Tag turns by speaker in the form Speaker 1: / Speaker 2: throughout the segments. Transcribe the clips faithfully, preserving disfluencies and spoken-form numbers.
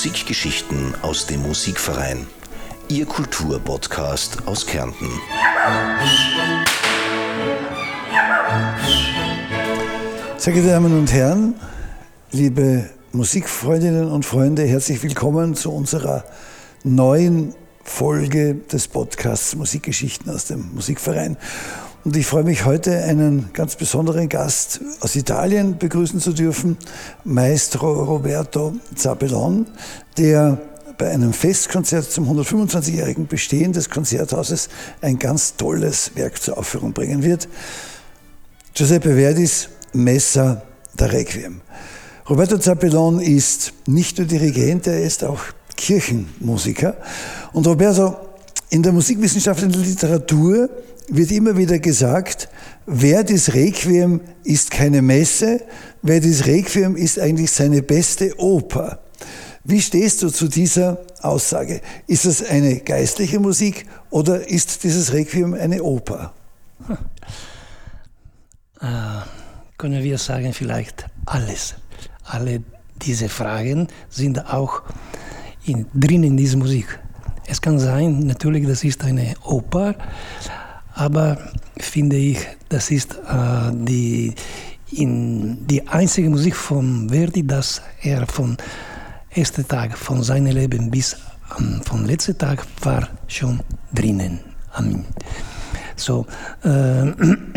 Speaker 1: Musikgeschichten aus dem Musikverein. Ihr Kulturpodcast aus Kärnten.
Speaker 2: Sehr geehrte Damen und Herren, liebe Musikfreundinnen und Freunde, herzlich willkommen zu unserer neuen Folge des Podcasts Musikgeschichten aus dem Musikverein. Und ich freue mich heute, einen ganz besonderen Gast aus Italien begrüßen zu dürfen, Maestro Roberto Zabellon, der bei einem Festkonzert zum hundertfünfundzwanzigjährigen Bestehen des Konzerthauses ein ganz tolles Werk zur Aufführung bringen wird. Giuseppe Verdis Messa da Requiem. Roberto Zabellon ist nicht nur Dirigent, er ist auch Kirchenmusiker. Und Roberto, in der Musikwissenschaft und der Literatur wird immer wieder gesagt, Verdis Requiem ist keine Messe, Verdis Requiem ist eigentlich seine beste Oper. Wie stehst du zu dieser Aussage? Ist es eine geistliche Musik oder ist dieses Requiem eine Oper?
Speaker 3: Hm. Äh, können wir sagen, vielleicht alles. Alle diese Fragen sind auch in, drin in dieser Musik. Es kann sein, natürlich, das ist eine Oper, aber finde ich, das ist äh, die, in, die einzige Musik von Verdi, dass er von ersten Tag von seinem Leben bis ähm, vom letzten Tag war schon drinnen. Amen. So, äh,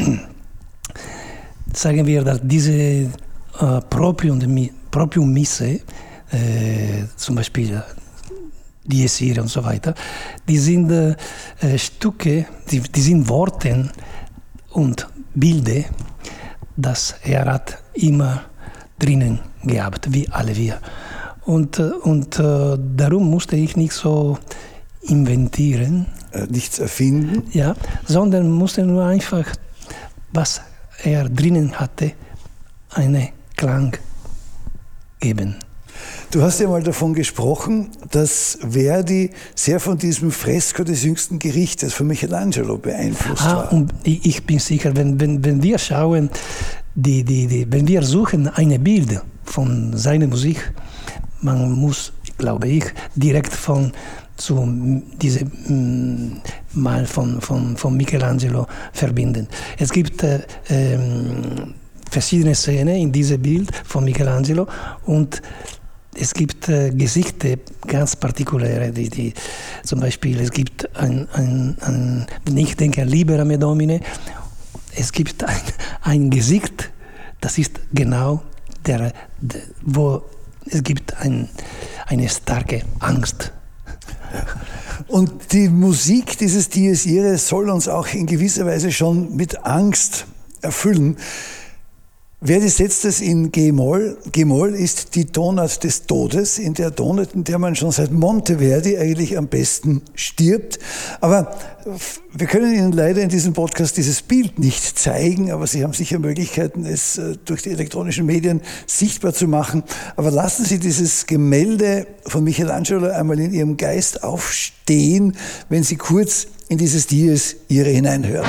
Speaker 3: sagen wir, dass diese äh, Proprium, Proprium Misse, äh, zum Beispiel die Essire und so weiter, die sind äh, Stücke, die, die sind Worte und Bilder, das er hat immer drinnen gehabt, wie alle wir. Und, und äh, darum musste ich nicht so inventieren.
Speaker 2: Äh, nichts erfinden?
Speaker 3: Ja, sondern musste nur einfach, was er drinnen hatte, einen Klang geben.
Speaker 2: Du hast ja mal davon gesprochen, dass Verdi sehr von diesem Fresko des jüngsten Gerichtes von Michelangelo beeinflusst
Speaker 3: ah,
Speaker 2: war.
Speaker 3: Und ich bin sicher, wenn, wenn, wenn wir schauen, die, die, die, wenn wir suchen ein Bild von seiner Musik, man muss, glaube ich, direkt von zu diesem Mal von, von, von Michelangelo verbinden. Es gibt äh, ähm, verschiedene Szenen in diesem Bild von Michelangelo und es gibt äh, Gesichter ganz partikuläre, die, die, zum Beispiel es gibt ein, ein, ein ich denke, Libera me Domine, es gibt ein, ein Gesicht, das ist genau der, der wo es gibt ein, eine starke Angst.
Speaker 2: Und die Musik dieses Dies Irae soll uns auch in gewisser Weise schon mit Angst erfüllen. Verdi setzt es in G-Moll. G-Moll ist die Tonart des Todes, in der Tonart, in der man schon seit Monteverdi eigentlich am besten stirbt. Aber wir können Ihnen leider in diesem Podcast dieses Bild nicht zeigen, aber Sie haben sicher Möglichkeiten, es durch die elektronischen Medien sichtbar zu machen. Aber lassen Sie dieses Gemälde von Michelangelo einmal in Ihrem Geist aufstehen, wenn Sie kurz in dieses Dies Irae hineinhören.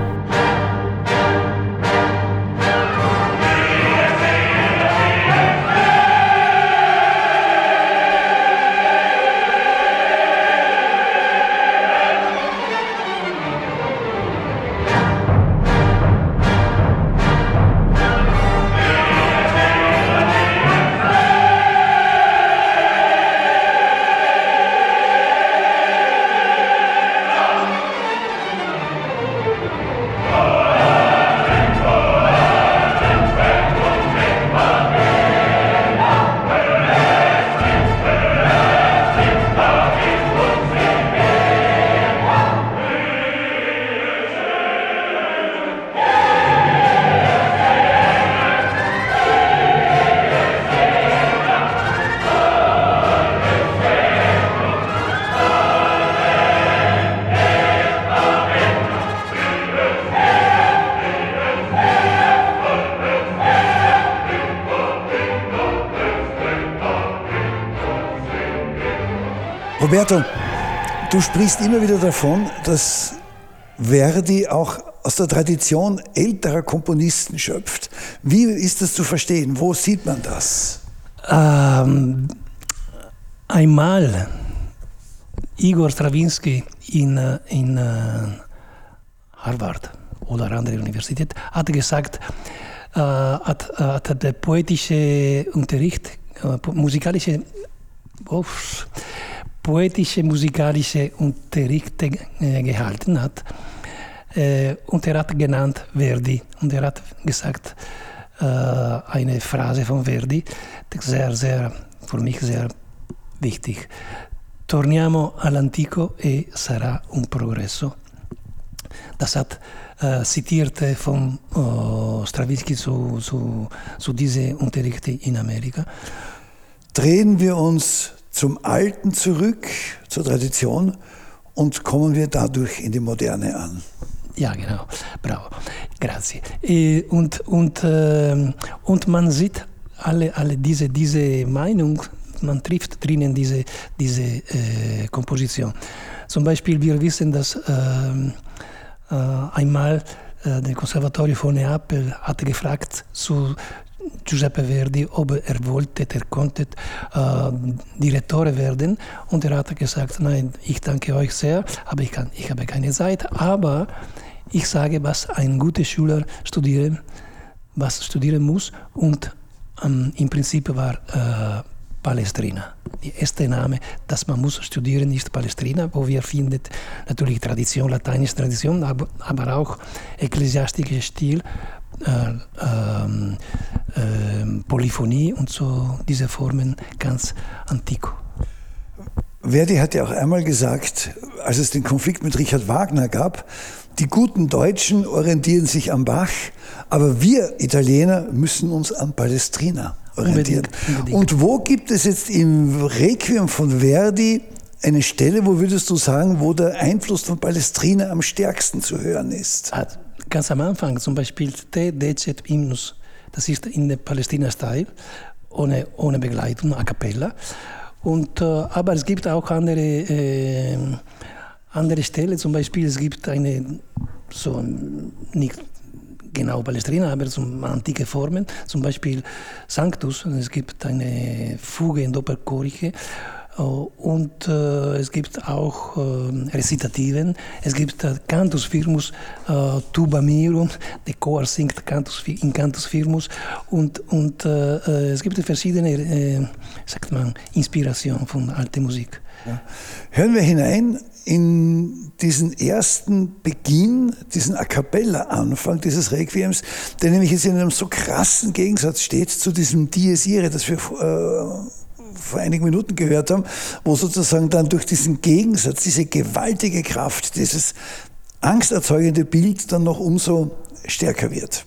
Speaker 2: Roberto, du sprichst immer wieder davon, dass Verdi auch aus der Tradition älterer Komponisten schöpft. Wie ist das zu verstehen? Wo sieht man das?
Speaker 3: Ähm, einmal Igor Stravinsky in, in Harvard oder andere Universität hat gesagt, äh, hat, hat der poetische Unterricht, äh, musikalische, oh, poetische musikalische Unterricht äh, gehalten hat. Äh, und er hat genannt Verdi und er hat gesagt, äh, eine Phrase von Verdi, sehr, sehr, für mich sehr wichtig. Torniamo all'antico e sarà un progresso. Das hat äh, zitiert von äh, Stravinsky zu, zu, zu diesen Unterrichten in Amerika.
Speaker 2: Drehen wir uns zum Alten zurück, zur Tradition, und kommen wir dadurch in die Moderne an.
Speaker 3: Ja, genau. Bravo. Grazie. E, und, und, äh, und man sieht alle, alle diese, diese Meinung, man trifft drinnen diese, diese äh, Komposition. Zum Beispiel, wir wissen, dass äh, äh, einmal äh, das Konservatorium von Neapel hatte gefragt zu Giuseppe Verdi, ob er wollte, er konnte äh, Direttore werden. Und er hat gesagt, nein, ich danke euch sehr, aber ich, kann, ich habe keine Zeit. Aber ich sage, was ein guter Schüler studieren, was studieren muss. Und ähm, im Prinzip war äh, Palestrina. Der erste Name, das man muss studieren, ist Palestrina, wo wir finden natürlich Tradition, lateinische Tradition, aber, aber auch ekklesiastischer Stil, äh, äh, äh, Polyphonie und so diese Formen ganz antik.
Speaker 2: Verdi hat ja auch einmal gesagt, als es den Konflikt mit Richard Wagner gab, die guten Deutschen orientieren sich am Bach, aber wir Italiener müssen uns an Palestrina orientieren. Unbedingt, unbedingt. Und wo gibt es jetzt im Requiem von Verdi eine Stelle, wo würdest du sagen, wo der Einfluss von Palestrina am stärksten zu hören ist?
Speaker 3: Ganz am Anfang, zum Beispiel Te Decet Hymnus, das ist in der Palästina-Style, ohne, ohne Begleitung, a cappella. Und, äh, aber es gibt auch andere, äh, andere Stellen, zum Beispiel es gibt eine, so nicht genau Palestrina, aber zum antike Formen, zum Beispiel Sanctus, es gibt eine Fuge in Doppelchorige und äh, es gibt auch äh, Rezitativen, es gibt äh, Cantus Firmus, äh, Tuba Mirum, der Chor singt Cantus, in Cantus Firmus und, und äh, es gibt verschiedene, äh, sagt man, Inspirationen von alter Musik.
Speaker 2: Ja. Hören wir hinein in diesen ersten Beginn, diesen A Cappella-Anfang dieses Requiems, der nämlich jetzt in einem so krassen Gegensatz steht zu diesem Dies Irae, das wir äh, vor einigen Minuten gehört haben, wo sozusagen dann durch diesen Gegensatz, diese gewaltige Kraft, dieses angsterzeugende Bild dann noch umso stärker wird.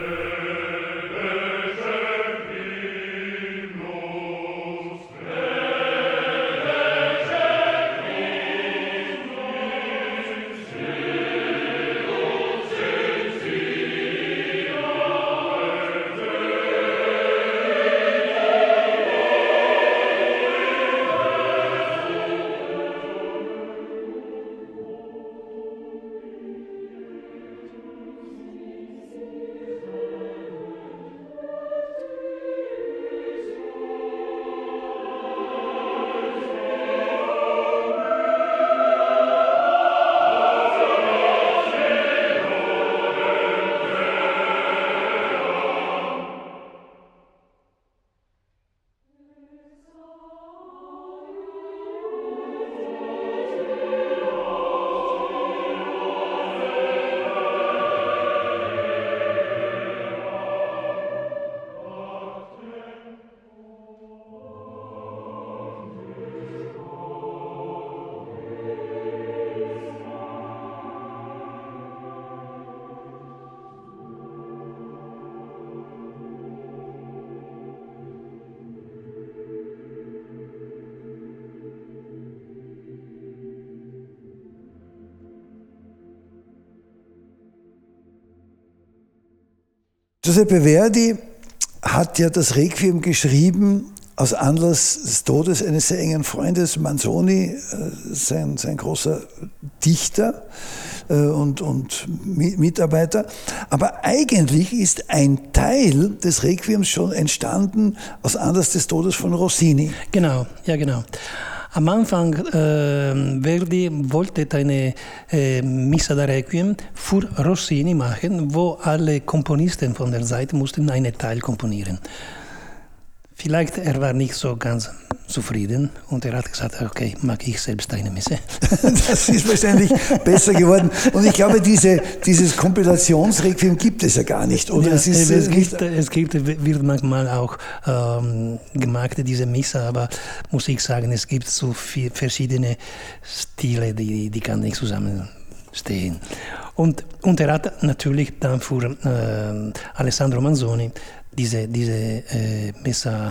Speaker 2: Giuseppe Verdi hat ja das Requiem geschrieben aus Anlass des Todes eines sehr engen Freundes, Manzoni, sein, sein großer Dichter. äh, und, und Mitarbeiter. Aber eigentlich ist ein Teil des Requiems schon entstanden aus Anlass des Todes von Rossini.
Speaker 3: Genau, ja genau. Am Anfang äh, Verdi wollte eine äh, Missa da Requiem für Rossini machen, wo alle Komponisten von der Seite mussten einen Teil komponieren. Vielleicht er war nicht so ganz zufrieden und er hat gesagt, okay, mag ich selbst eine Messe.
Speaker 2: Das ist wahrscheinlich besser geworden. Und ich glaube, diese, dieses Kompilationsrequiem gibt es ja gar nicht. Oder
Speaker 3: Ja,
Speaker 2: es, ist,
Speaker 3: es,
Speaker 2: es,
Speaker 3: gibt, es gibt, wird manchmal auch ähm, gemacht, diese Messe, aber muss ich sagen, es gibt so viele verschiedene Stile, die, die kann nicht zusammenstehen. Und, und er hat natürlich dann für äh, Alessandro Manzoni diese, diese äh, Messa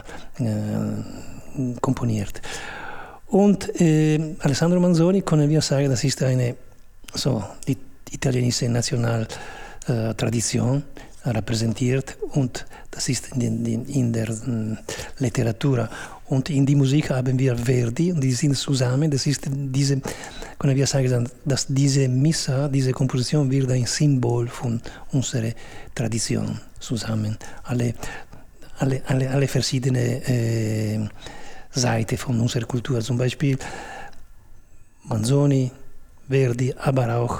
Speaker 3: äh, komponiert. Und äh, Alessandro Manzoni, können wir sagen, das ist eine so, die italienische Nationaltradition äh, repräsentiert und das ist in, in, in der in Literatur. Und in die Musik haben wir Verdi und die sind zusammen. Das ist diese, können wir sagen, dass diese Missa, diese Komposition wird ein Symbol von unserer Tradition zusammen. Alle, alle, alle, alle verschiedenen äh, Seiten von unserer Kultur. Zum Beispiel Manzoni, Verdi, aber auch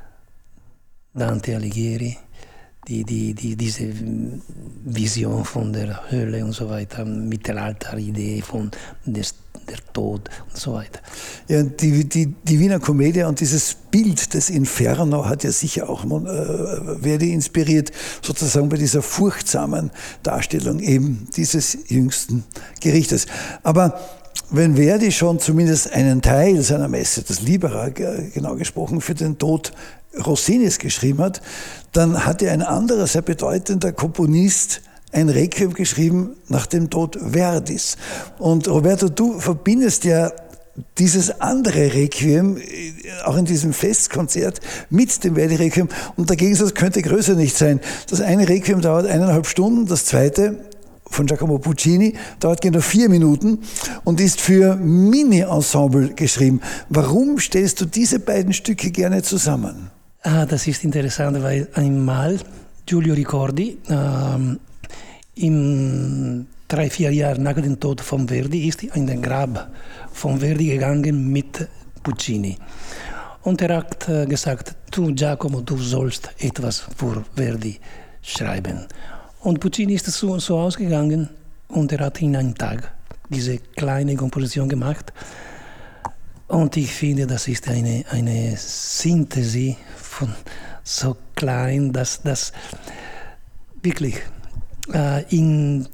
Speaker 3: Dante Alighieri. Die, die, die, diese Vision von der Hölle und so weiter, Mittelalter-Idee von des, der Tod und so weiter.
Speaker 2: Ja, die, die, die Wiener Komödie und dieses Bild des Inferno hat ja sicher auch äh, Verdi inspiriert, sozusagen bei dieser furchtsamen Darstellung eben dieses jüngsten Gerichtes. Aber wenn Verdi schon zumindest einen Teil seiner Messe, das Libera genau gesprochen, für den Tod Rossinis geschrieben hat, dann hat ja ein anderer sehr bedeutender Komponist ein Requiem geschrieben nach dem Tod Verdis. Und Roberto, du verbindest ja dieses andere Requiem, auch in diesem Festkonzert, mit dem Verdi-Requiem. Und der Gegensatz könnte größer nicht sein. Das eine Requiem dauert eineinhalb Stunden, das zweite von Giacomo Puccini dauert genau vier Minuten und ist für Mini-Ensemble geschrieben. Warum stellst du diese beiden Stücke gerne zusammen?
Speaker 3: Ah, das ist interessant, weil einmal Giulio Ricordi ähm, im drei, vier Jahren nach dem Tod von Verdi ist in den Grab von Verdi gegangen mit Puccini. Und er hat äh, gesagt, du Giacomo, du sollst etwas für Verdi schreiben. Und Puccini ist so, so ausgegangen und er hat in einem Tag diese kleine Komposition gemacht. Und ich finde, das ist eine, eine Synthese von so klein, dass das wirklich äh, in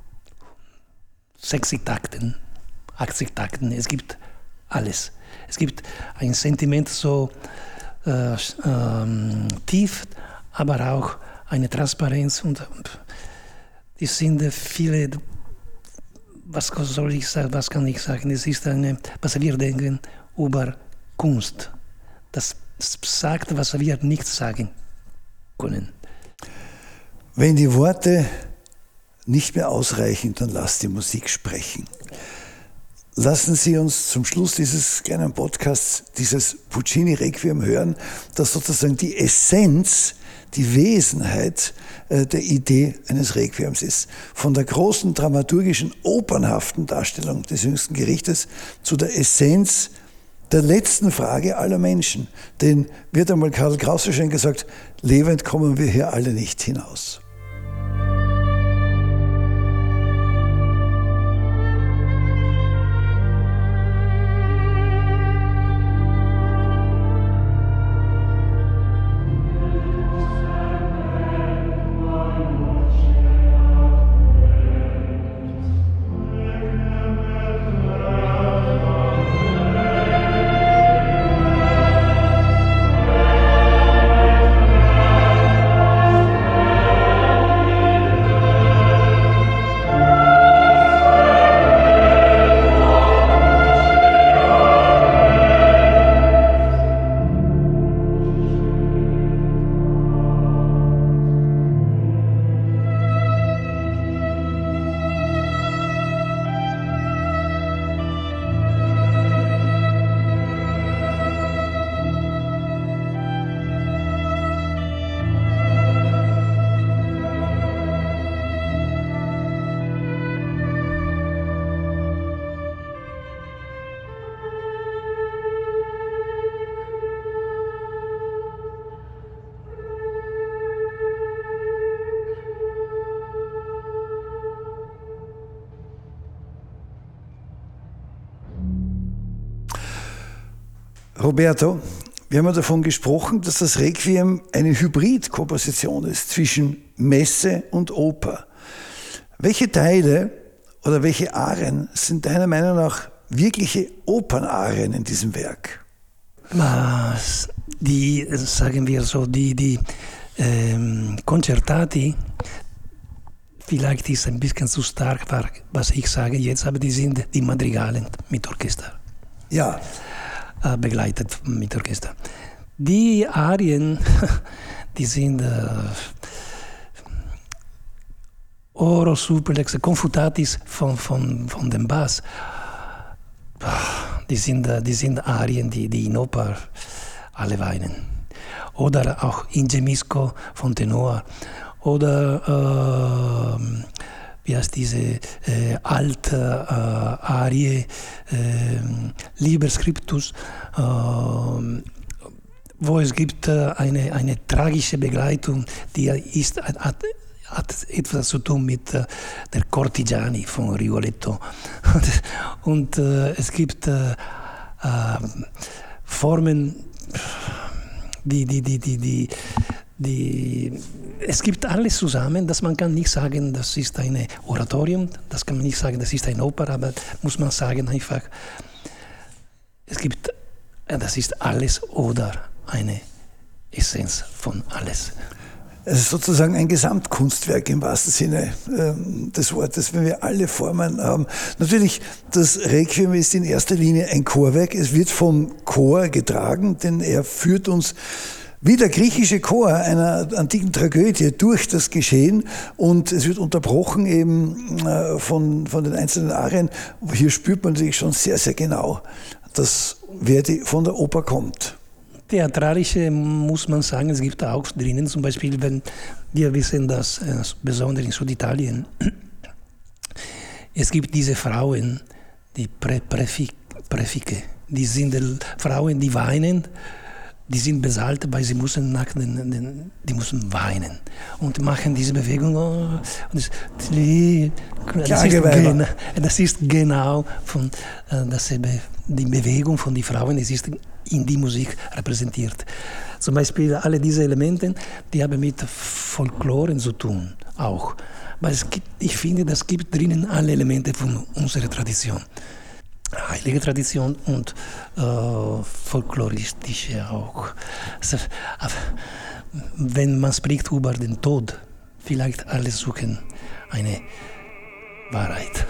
Speaker 3: sechzig Takten, achtzig Takten, es gibt alles. Es gibt ein Sentiment so äh, ähm, tief, aber auch eine Transparenz und es sind viele, was soll ich sagen, was kann ich sagen, es ist eine, was wir denken über Kunst. Das sagt, was wir nicht sagen können.
Speaker 2: Wenn die Worte nicht mehr ausreichen, dann lasst die Musik sprechen. Lassen Sie uns zum Schluss dieses kleinen Podcasts dieses Puccini-Requiem hören, das sozusagen die Essenz, die Wesenheit äh, der Idee eines Requiems ist. Von der großen dramaturgischen, opernhaften Darstellung des jüngsten Gerichtes zu der Essenz der letzten Frage aller Menschen. Denn, wird einmal Karl Kraus so schön gesagt, lebend kommen wir hier alle nicht hinaus. Roberto, wir haben ja davon gesprochen, dass das Requiem eine Hybridkomposition ist zwischen Messe und Oper. Welche Teile oder welche Arien sind deiner Meinung nach wirkliche Opernarien in diesem Werk?
Speaker 3: Die, sagen wir so, die, die ähm, Concertati, vielleicht ist ein bisschen zu stark, was ich sage jetzt, aber die sind die Madrigalen mit Orchester.
Speaker 2: Ja.
Speaker 3: Äh, begleitet mit Orchester. Die Arien, die sind äh, Oro, Superlex, Confutatis von, von, von dem Bass. Die sind, die sind Arien, die, die in Oper alle weinen. Oder auch Ingemisco von Tenor. Oder äh, wie heißt diese äh, alte äh, Arie, äh, Liber Scriptus, äh, wo es gibt äh, eine, eine tragische Begleitung, die ist, hat, hat etwas zu tun mit äh, der Cortigiani von Rigoletto. Und äh, es gibt äh, äh, Formen, die, die, die, die, die, die, es gibt alles zusammen, dass man kann nicht sagen, das ist ein Oratorium, das kann man nicht sagen, das ist eine Oper, aber muss man sagen einfach, es gibt, das ist alles oder eine Essenz von alles.
Speaker 2: Es ist sozusagen ein Gesamtkunstwerk im wahrsten Sinne ähm, des Wortes, wenn wir alle Formen haben. Natürlich, das Requiem ist in erster Linie ein Chorwerk. Es wird vom Chor getragen, denn er führt uns wie der griechische Chor einer antiken Tragödie durch das Geschehen, und es wird unterbrochen eben äh, von, von den einzelnen Arien. Hier spürt man natürlich schon sehr, sehr genau, dass Verdi von der Oper kommt.
Speaker 3: Theatralische muss man sagen, es gibt auch drinnen, zum Beispiel, wenn wir wissen, dass äh, besonders in Süditalien es gibt diese Frauen, die Prä Präfik Präfike, die sind Frauen, die weinen, die sind bezahlt, weil sie müssen nach den, den, die müssen weinen und machen diese Bewegung. Oh, und das, die, das, ist genau, das ist genau von, äh, dasselbe, die Bewegung von den Frauen, es ist in die Musik repräsentiert. Zum Beispiel alle diese Elemente, die haben mit Folklore zu tun, auch. Weil es gibt, ich finde, das gibt drinnen alle Elemente von unserer Tradition. Heilige Tradition und äh, folkloristische auch. Also, wenn man spricht über den Tod, vielleicht alle suchen eine Wahrheit.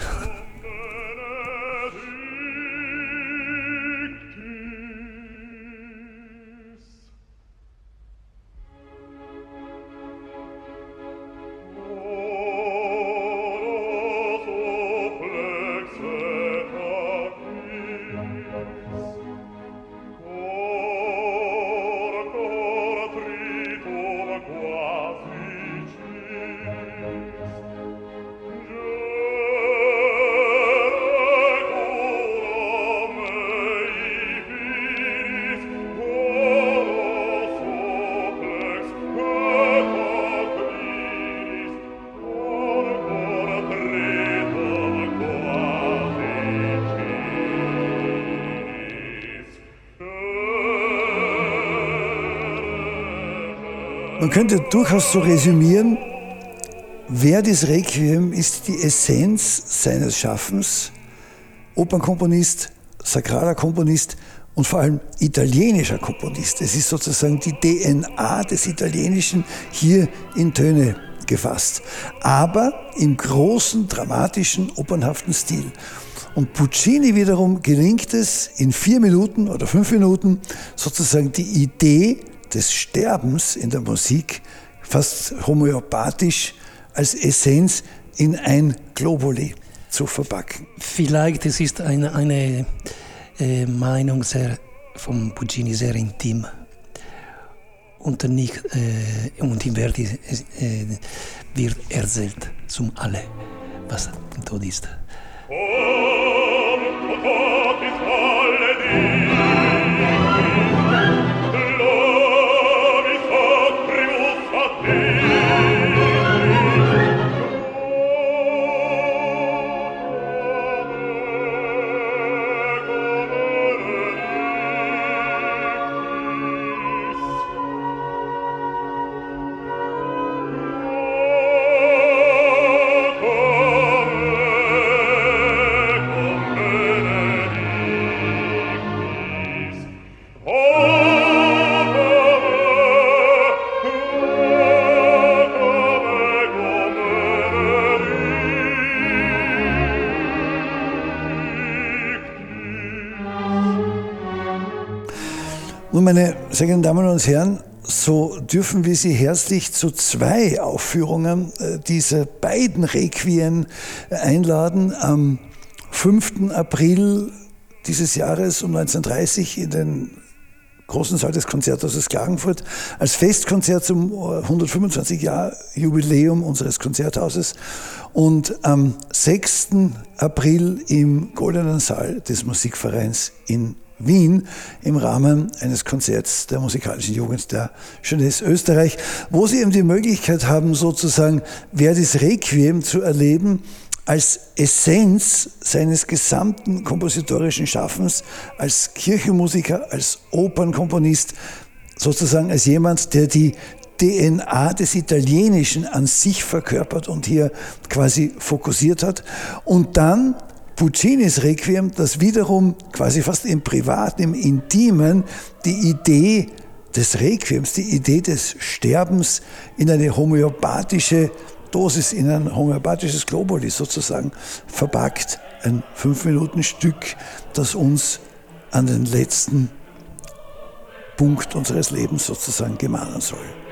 Speaker 2: Man könnte durchaus so resümieren, Verdis Requiem ist die Essenz seines Schaffens. Opernkomponist, sakraler Komponist und vor allem italienischer Komponist. Es ist sozusagen die D N A des Italienischen hier in Töne gefasst. Aber im großen, dramatischen, opernhaften Stil. Und Puccini wiederum gelingt es, in vier Minuten oder fünf Minuten sozusagen die Idee des Sterbens in der Musik fast homöopathisch als Essenz in ein Globuli zu verpacken.
Speaker 3: Vielleicht es ist eine, eine äh, Meinung sehr, von Puccini sehr intim und nicht äh, und in Verdi äh, wird erzählt zum alle, was der Tod ist.
Speaker 2: Nun, meine sehr geehrten Damen und Herren, so dürfen wir Sie herzlich zu zwei Aufführungen dieser beiden Requiem einladen. Am fünften April dieses Jahres um neunzehn Uhr dreißig in den großen Saal des Konzerthauses Klagenfurt als Festkonzert zum hundertfünfundzwanzig Jahr Jubiläum unseres Konzerthauses und am sechsten April im Goldenen Saal des Musikvereins in Wien im Rahmen eines Konzerts der musikalischen Jugend der Jeunesse Österreich, wo Sie eben die Möglichkeit haben, sozusagen Verdis Requiem zu erleben, als Essenz seines gesamten kompositorischen Schaffens, als Kirchenmusiker, als Opernkomponist, sozusagen als jemand, der die D N A des Italienischen an sich verkörpert und hier quasi fokussiert hat. Und dann Puccinis Requiem, das wiederum quasi fast im Privaten, im Intimen die Idee des Requiems, die Idee des Sterbens in eine homöopathische Dosis, in ein homöopathisches Globuli sozusagen verpackt. Ein Fünf-Minuten-Stück, das uns an den letzten Punkt unseres Lebens sozusagen gemahnen soll.